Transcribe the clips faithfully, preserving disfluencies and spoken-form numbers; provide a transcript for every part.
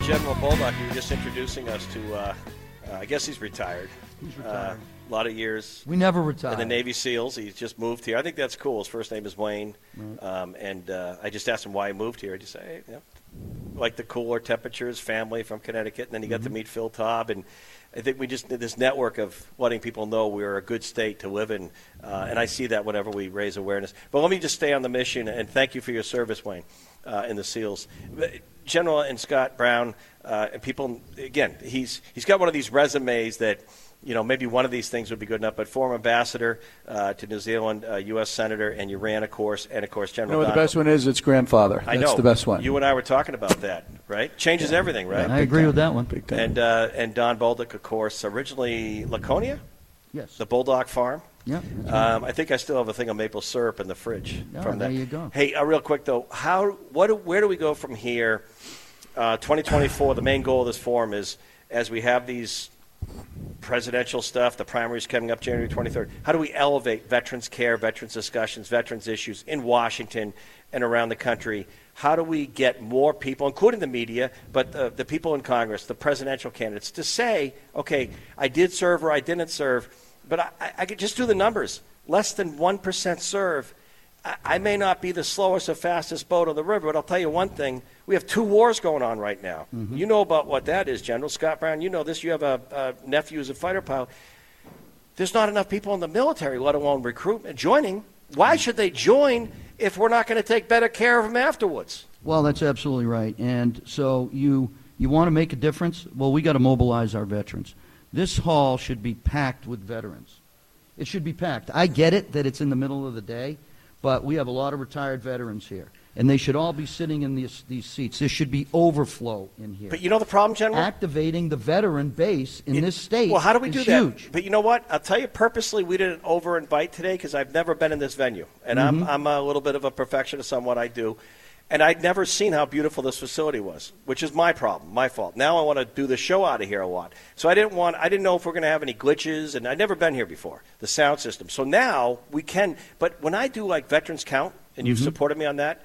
General Bolduc, you were just introducing us to, uh, uh, I guess he's retired. He's retired. Uh, a lot of years. We never retired. In the Navy SEALs. He's just moved here. I think that's cool. His first name is Wayne. Right. Um, and uh, I just asked him why he moved here. He just said, hey, you know, like the cooler temperatures, family from Connecticut. And then he got mm-hmm. to meet Phil Taub. And I think we just did this network of letting people know we're a good state to live in. Uh, and I see that whenever we raise awareness. But let me just stay on the mission. And thank you for your service, Wayne, uh, in the SEALs. General and Scott Brown, uh, and people, again, he's he's got one of these resumes that, you know, maybe one of these things would be good enough, but former ambassador uh, to New Zealand, uh, U S Senator, and you ran, of course, and, of course, General You know what Don. the best one is? It's grandfather. I That's know. the best one. You and I were talking about that, right? Changes yeah. everything, right? Yeah, I agree time. with that one. Big time. And, uh, and Don Bolduc, of course, originally Laconia? Yes. The Bulldog Farm? Yeah. Um, I think I still have a thing of maple syrup in the fridge. Oh, from there that. you go. Hey, uh, real quick, though, how, what, do- where do we go from here? Uh, twenty twenty-four, the main goal of this forum is, as we have these presidential stuff, the primaries coming up January twenty-third, how do we elevate veterans care, veterans discussions, veterans issues in Washington and around the country? How do we get more people, including the media, but the, the people in Congress, the presidential candidates, to say, okay, I did serve or I didn't serve, but I, I, I could just do the numbers. Less than one percent serve. I, I may not be the slowest or fastest boat on the river, but I'll tell you one thing. We have two wars going on right now. Mm-hmm. You know about what that is, General. Scott Brown, you know this. You have a, a nephew who's a fighter pilot. There's not enough people in the military, let alone recruitment, joining. Why should they join if we're not going to take better care of them afterwards? Well, that's absolutely right. And so you you want to make a difference? Well, we got to mobilize our veterans. This hall should be packed with veterans. It should be packed. I get it that it's in the middle of the day, but we have a lot of retired veterans here, and they should all be sitting in these, these seats. There should be overflow in here. But you know the problem, General? Activating the veteran base in it, this state Well, how do we do huge. that? But you know what? I'll tell you purposely we didn't over-invite today because I've never been in this venue. And Mm-hmm. I'm, I'm a little bit of a perfectionist on what I do. And I'd never seen how beautiful this facility was, which is my problem, my fault. Now I want to do the show out of here a lot. So I didn't want, I didn't know if we're going to have any glitches, and I'd never been here before, the sound system. So now we can, but when I do like Veterans Count, and you've mm-hmm. supported me on that,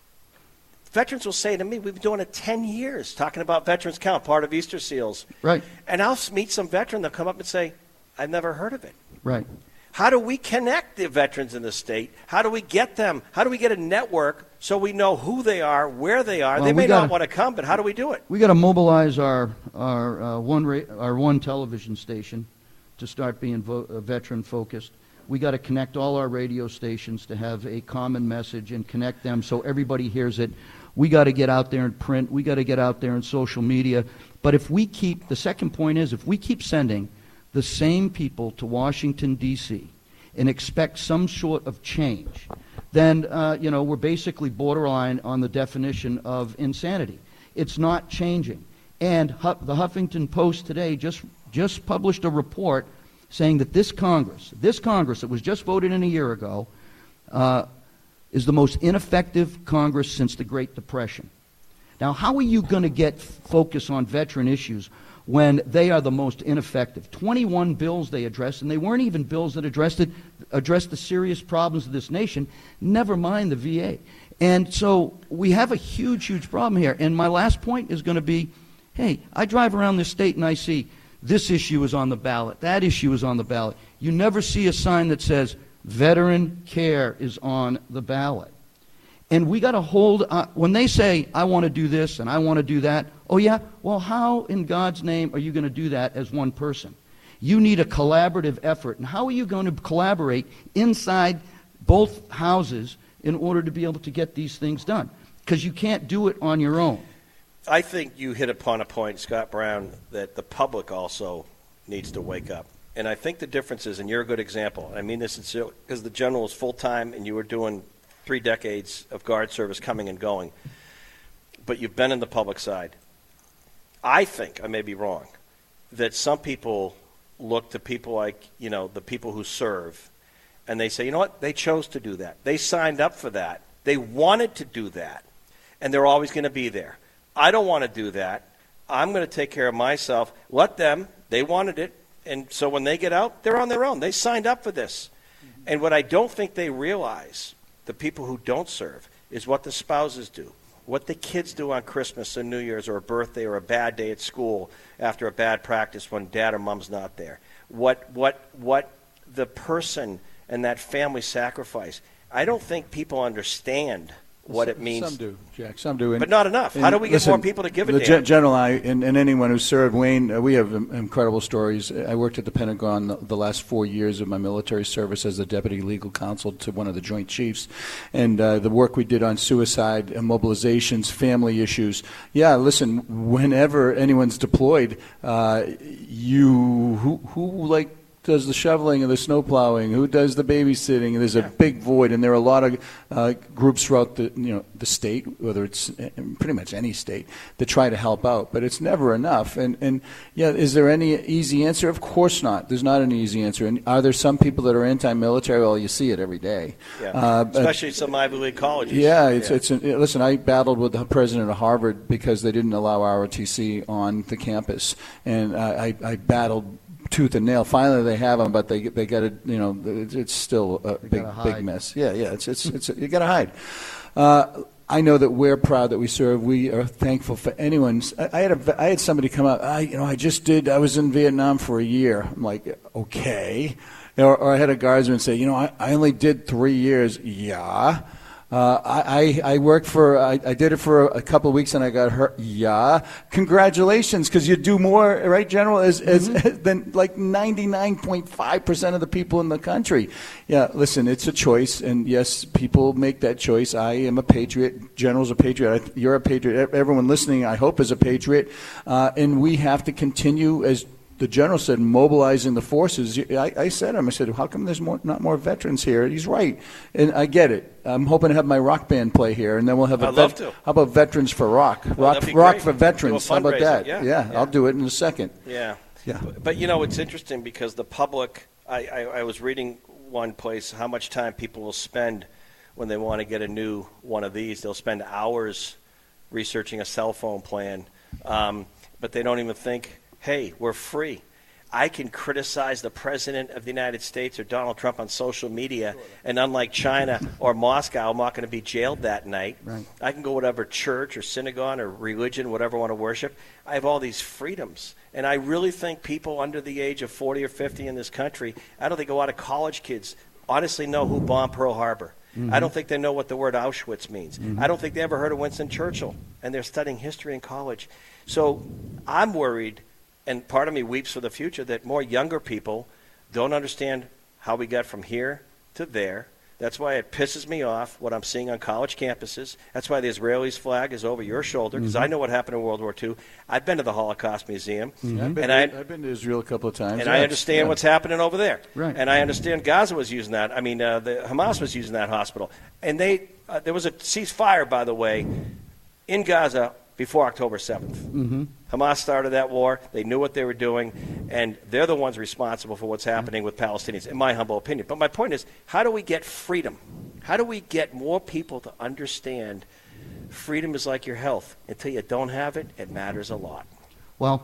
veterans will say to me, we've been doing it ten years, talking about Veterans Count, part of Easter Seals. Right. And I'll meet some veteran, they'll come up and say, I've never heard of it. Right. How do we connect the veterans in the state? How do we get them? How do we get a network so we know who they are, where they are? Well, they may gotta, not want to come, but how do we do it? We got to mobilize our our uh, one ra- our one television station to start being vo- uh, veteran focused. We got to connect all our radio stations to have a common message and connect them so everybody hears it. We got to get out there in print. We got to get out there in social media. But if we keep, the second point is, if we keep sending the same people to Washington, D C and expect some sort of change, then, uh, you know, we're basically borderline on the definition of insanity. It's not changing. And Hu- the Huffington Post today just, just published a report saying that this Congress, this Congress that was just voted in a year ago, uh, is the most ineffective Congress since the Great Depression. Now, how are you going to get focus on veteran issues when they are the most ineffective? twenty-one bills they addressed, and they weren't even bills that addressed it, addressed the serious problems of this nation, never mind the V A. And so we have a huge, huge problem here. And my last point is going to be, hey, I drive around this state and I see this issue is on the ballot, that issue is on the ballot. You never see a sign that says veteran care is on the ballot. And we got to hold, uh, when they say, I want to do this and I want to do that, oh yeah, well, how in God's name are you going to do that as one person? You need a collaborative effort. And how are you going to collaborate inside both houses in order to be able to get these things done? Because you can't do it on your own. I think you hit upon a point, Scott Brown, that the public also needs to wake up. And I think the difference is, and you're a good example, I mean this because the general is full-time and you were doing three decades of guard service coming and going, but you've been in the public side. I think, I may be wrong, that some people look to people like, you know, the people who serve, and they say, you know what, they chose to do that. They signed up for that. They wanted to do that, and they're always going to be there. I don't want to do that. I'm going to take care of myself. Let them. They wanted it, and so when they get out, they're on their own. They signed up for this. Mm-hmm. And what I don't think they realize, the people who don't serve, is what the spouses do, what the kids do on Christmas or New Year's or a birthday or a bad day at school after a bad practice when dad or mom's not there, what what what the person and that family sacrifice, I don't think people understand what it means. Some do, Jack. Some do. And, but not enough. How do we get listen, more people to give a the damn? Gen- General, I, and, and anyone who served, Wayne, uh, we have um, incredible stories. I worked at the Pentagon the, the last four years of my military service as the deputy legal counsel to one of the Joint Chiefs. And uh, the work we did on suicide, immobilizations, family issues. Yeah, listen, whenever anyone's deployed, uh, you, who, who like, does the shoveling and the snow plowing? Who does the babysitting? There's a big void, and there are a lot of uh, groups throughout the you know the state, whether it's uh, pretty much any state, that try to help out, but it's never enough. And and yeah, is there any easy answer? Of course not. There's not an easy answer. And are there some people that are anti-military? Well, you see it every day. Yeah, uh, especially some Ivy League colleges. Yeah, it's yeah. it's. An, listen, I battled with the president of Harvard because they didn't allow R O T C on the campus, and I, I, I battled tooth and nail. Finally, they have them, but they they got to you know it's, it's still a They big gotta big hide. mess. Yeah, yeah. It's it's it's you got to hide. Uh, I know that we're proud that we serve. We are thankful for anyone. I, I had a I had somebody come out. I you know I just did. I was in Vietnam for a year. I'm like, okay. Or, or I had a guardsman say, you know, I, I only did three years. Yeah. Uh, I, I worked for, I, I did it for a couple of weeks and I got hurt. Yeah. Congratulations, because you do more, right, General, as, as, Mm-hmm. than like ninety-nine point five percent of the people in the country. Yeah, listen, it's a choice, and yes, people make that choice. I am a patriot. General's a patriot. I, you're a patriot. Everyone listening, I hope, is a patriot. Uh, and we have to continue, as the general said, mobilizing the forces. I, I said to him, I said, how come there's more, not more veterans here? He's right. And I get it. I'm hoping to have my rock band play here, and then we'll have a I'd love vet- to. How about Veterans for Rock? Well, rock that'd be rock great. for veterans. Do a How about fundraiser. that? Yeah. yeah, Yeah. I'll do it in a second. Yeah. Yeah. But, but, you know, it's interesting because the public, I, I, I was reading one place how much time people will spend when they want to get a new one of these. They'll spend hours researching a cell phone plan, um, but they don't even think, hey, we're free. I can criticize the President of the United States or Donald Trump on social media, and unlike China or Moscow, I'm not going to be jailed that night. Right. I can go whatever church or synagogue or religion, whatever I want to worship. I have all these freedoms. And I really think people under the age of forty or fifty in this country, I don't think a lot of college kids honestly know who bombed Pearl Harbor. Mm-hmm. I don't think they know what the word Auschwitz means. Mm-hmm. I don't think they ever heard of Winston Churchill, and they're studying history in college. So I'm worried, and part of me weeps for the future, that more younger people don't understand how we got from here to there. That's why it pisses me off what I'm seeing on college campuses. That's why the Israelis' flag is over your shoulder, because mm-hmm. I know what happened in World War Two. I've been to the Holocaust Museum. Mm-hmm. I've, been and to, I, I've been to Israel a couple of times. And yeah. I understand yeah. what's happening over there. Right. And I understand Gaza was using that. I mean, uh, the Hamas was using that hospital. And they uh, there was a ceasefire, by the way, in Gaza before October seventh. Mm-hmm. Hamas started that war. They knew what they were doing, and they're the ones responsible for what's happening with Palestinians, in my humble opinion. But my point is, how do we get freedom? How do we get more people to understand freedom is like your health? Until you don't have it, it matters a lot. Well,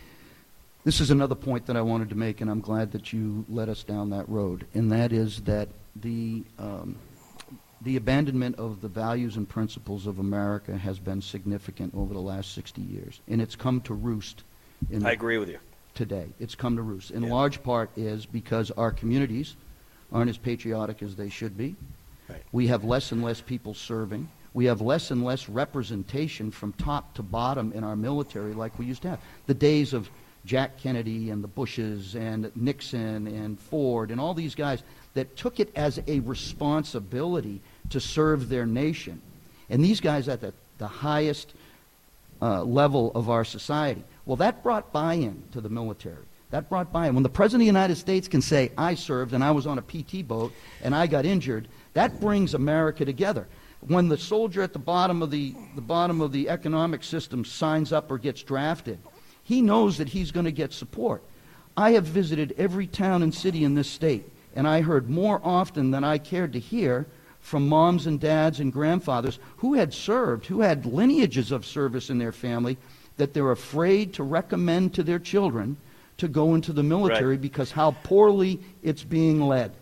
this is another point that I wanted to make, and I'm glad that you led us down that road, and that is that the um, the abandonment of the values and principles of America has been significant over the last sixty years, and it's come to roost in I agree with you. today. It's come to roost. In Yeah. large part is because our communities aren't as patriotic as they should be. Right. We have less and less people serving. We have less and less representation from top to bottom in our military like we used to have. The days of Jack Kennedy and the Bushes and Nixon and Ford and all these guys that took it as a responsibility to serve their nation. And these guys at the, the highest uh, level of our society. Well, that brought buy-in to the military. That brought buy-in. When the President of the United States can say, I served and I was on a P T boat and I got injured, that brings America together. When the soldier at the bottom of the, the bottom of the economic system signs up or gets drafted, he knows that he's going to get support. I have visited every town and city in this state, and I heard more often than I cared to hear from moms and dads and grandfathers who had served, who had lineages of service in their family, that they're afraid to recommend to their children to go into the military Right. because how poorly it's being led.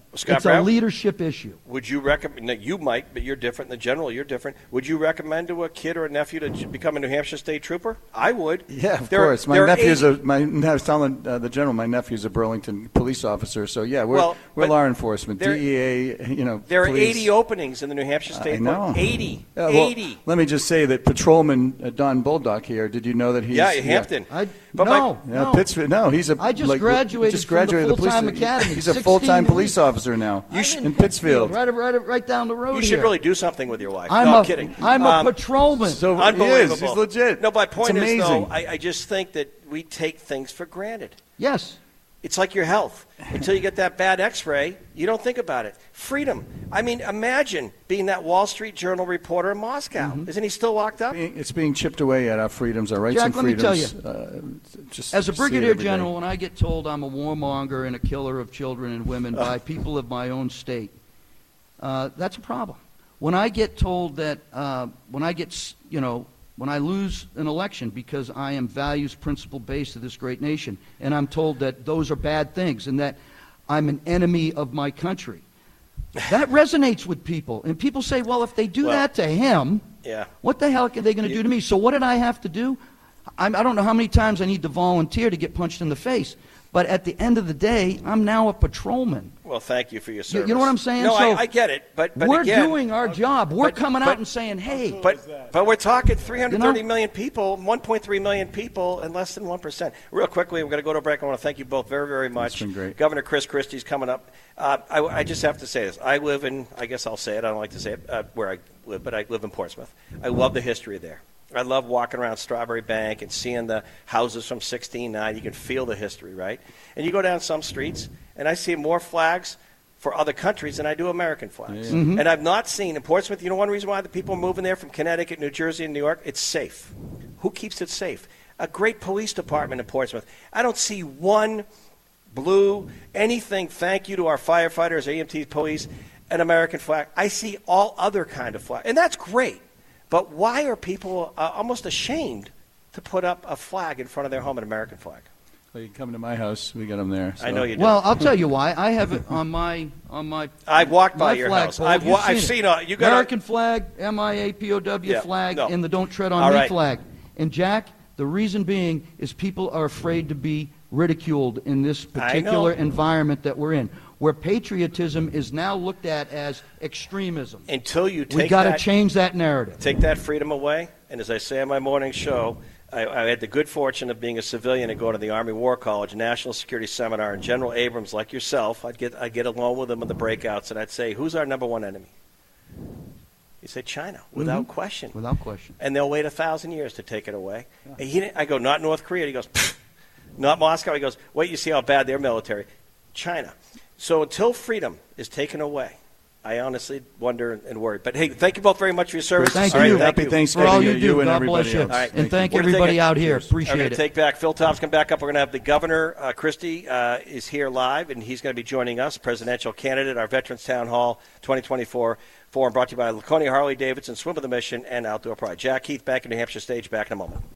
Scott it's Brown? a leadership issue. Would you recommend? No, you might, but you're different. In the general, you're different. Would you recommend to a kid or a nephew to j- become a New Hampshire State Trooper? I would. Yeah, of There- course. My there are nephew's eighty a my. I was telling uh, the general, my nephew's a Burlington police officer. So yeah, we're Well, we're but law enforcement, there- D E A. You know, There are police. eighty openings in the New Hampshire State. I know. Police. eighty. Yeah, well, eighty. Let me just say that Patrolman uh, Don Bulldog here. Did you know that he's Yeah, in Hampton. I, But no, Yeah, no. Pittsfield. No, he's a. I just like, graduated just from the graduated full-time police, academy, He's a sixteen full-time police weeks. officer now. I'm in Pittsfield. right, right, right down the road You here. should really do something with your wife. I'm no, a, I'm kidding. I'm Um, a patrolman. So he Unbelievable. is. He's legit. No, my point It's is, amazing. though, I, I just think that we take things for granted. yes. It's like your health. Until you get that bad x-ray, you don't think about it. Freedom. I mean, imagine being that Wall Street Journal reporter in Moscow. Mm-hmm. Isn't he still locked up? It's being chipped away at our freedoms, our rights Jack, and let me freedoms. tell Uh, just As a see it brigadier every day. general, when I get told I'm a warmonger and a killer of children and women by people of my own state, uh, that's a problem. When I get told that, uh, when I get, s- you know, when I lose an election because I am values principle based to this great nation, and I'm told that those are bad things and that I'm an enemy of my country, that resonates with people. And people say, well, if they do Well, that to him, Yeah. what the hell are they going to do to me? So what did I have to do? I'm, I don't know how many times I need to volunteer to get punched in the face. But at the end of the day, I'm now a patrolman. Well, thank you for your You, service. you know what I'm saying? No, so I, I get it. But, but we're again, doing our job. We're but- coming but- out and saying, hey, But but we're talking three hundred thirty You know? million people, one point three million people, and less than one percent. Real quickly, we're going to go to a break. I want to thank you both very, very much. been great. Governor Chris Christie's coming up. Uh, I, I just have to say this. I live in, I guess I'll say it, I don't like to say it uh, where I live, but I live in Portsmouth. I love the history there. I love walking around Strawberry Bank and seeing the houses from sixteen oh nine. You can feel the history, right? And you go down some streets, and I see more flags for other countries than I do American flags. And I've not seen in Portsmouth, you know one reason why the people are moving there from Connecticut, New Jersey, and New York? It's safe. Who keeps it safe? A great police department in Portsmouth. I don't see one blue, anything, thank you to our firefighters, A M Ts, police, an American flag. I see all other kind of flag. And that's great. But why are people uh, almost ashamed to put up a flag in front of their home, an American flag? Well, you can come to my house. We got them there. I so. know you do. well, I'll tell you why. I have it on my on my. I've walked by my your flag house. pole. I've, You've wa- I've it. seen uh, you got American flag, M I A P O W Yeah, flag, no. and the Don't Tread on All Me right. flag. And Jack, the reason being is people are afraid to be ridiculed in this particular know. environment that we're in, where patriotism is now looked at as extremism. until you We take got to that, change that narrative. take that freedom away. And as I say on my morning show, I, I had the good fortune of being a civilian and going to the Army War College National Security Seminar. And General Abrams, like yourself, I'd get I'd get along with him in the breakouts, and I'd say, "Who's our number one enemy?" He'd say, "China, without Mm-hmm. question." Without question. And they'll wait a thousand years to take it away. And he didn't, I go, "Not North Korea." He goes, "Pfft." Not Moscow. He goes, "Wait, you see how bad their military." China. So until freedom is taken away, I honestly wonder and worry. But hey, thank you both very much for your service. Thank All right, you. thank Happy you. Thanksgiving For all you to do, you and God everybody bless you. else. All right. And thank We're gonna everybody take a- out here. We're Appreciate going to it. take back. Phil Tom's come back up. We're going to have the governor, uh, Christie, uh, is here live, and he's going to be joining us, presidential candidate, our Veterans Town Hall twenty twenty-four forum brought to you by Laconia Harley Davidson, Swim with a Mission, and Outdoor Pride. Jack Heath back in New Hampshire stage, back in a moment.